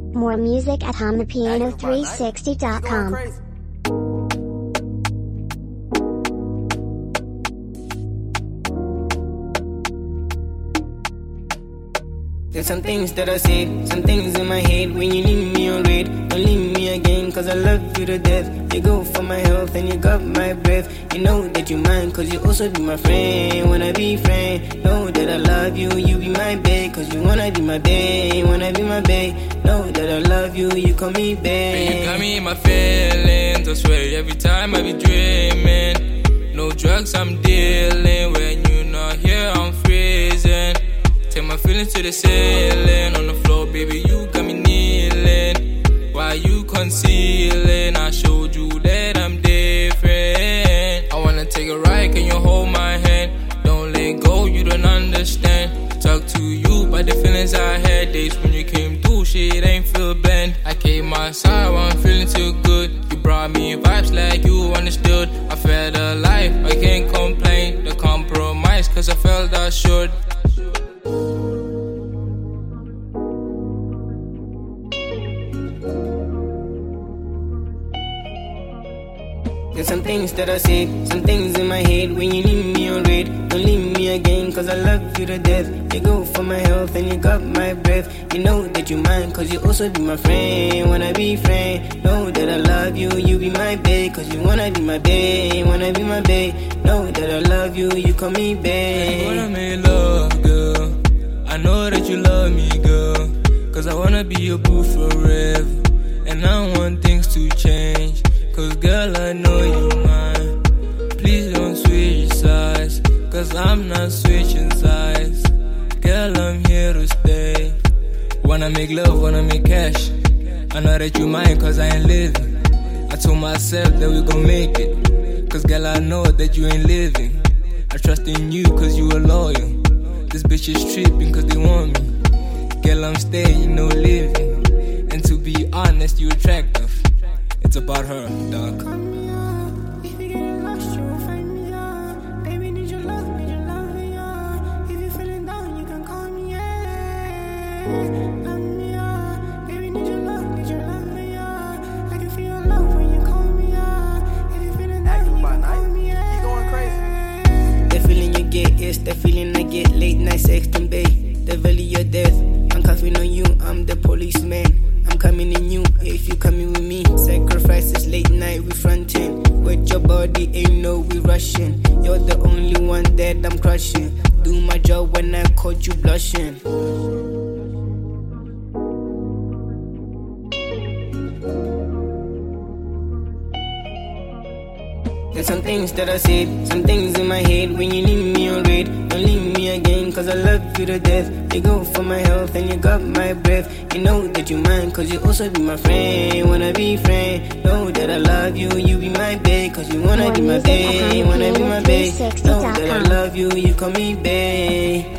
More music at HumThePiano360.com. There's some things that I said, some things in my head. When you leave me on red, don't leave me again, cause I love you to death. You go for my health and you got my breath. You know that you mine, cause you also be my friend. Wanna be friend, know that I love you. You be my babe, cause you wanna be my babe. Wanna be my babe, know that I love you. You call me babe. You got me in my feelings, I swear every time I be dreaming. No drugs I'm dealing, when you not here I'm freezing. Take my feelings to the ceiling, on the floor, baby, you got me kneeling. Why you concealing? I showed you that I'm different. I wanna take a ride, can you hold my hand? Don't let go, you don't understand. Talk to you about the feelings I had. Days when you came through, shit ain't feel bland. I came outside, I'm feeling too good. You brought me vibes like you understood. I felt alive, I can't complain. The compromise, cause I felt assured. There's some things that I said, some things in my head. When you leave me on red, don't leave me again, cause I love you to death. You go for my health and you got my breath. You know that you mine, cause you also be my friend. Wanna be friend, know that I love you. You be my babe, cause you wanna be my babe. Wanna be my babe, know that I love you. You call me babe. I wanna make love, girl. I know that you love me, girl, cause I wanna be your boo forever. And I want things to change, cause girl, I know you mine. Please don't switch sides, cause I'm not switching sides. Girl, I'm here to stay. Wanna make love, wanna make cash. I know that you mine, cause I ain't living. I told myself that we gon' make it, cause girl, I know that you ain't living. I trust in you, cause you are loyal. This bitch is tripping, cause they want me. Girl, I'm staying, no living. And to be honest, you attractive. It's about her, dog. Call me up. If you get lost, you will find me up. Baby, need your love, yeah. If you feeling down, you can call me, yeah. Love me up. Baby, need your love, yeah. I can feel your love when you call me up. If you feeling down, you can call me, yeah. You going crazy? The feeling you get is the feeling I get. Late night sexting, babe. The valley of death. I'm coughing on you, I'm the policeman. I'm coming in you, if you coming with me. Sacrifices, late night, we fronting. With your body, ain't no we rushing. You're the only one that I'm crushing. Do my job when I caught you blushing. There's some things that I said, some things in my head. When you leave me on red, don't leave me again, cause I love you to death. You go for my health and you got my breath. You know that you mine, cause you also be my friend. Wanna be friend, know that I love you. You be my babe, cause you wanna be my babe. Wanna be my babe, know that I love you. You call me babe.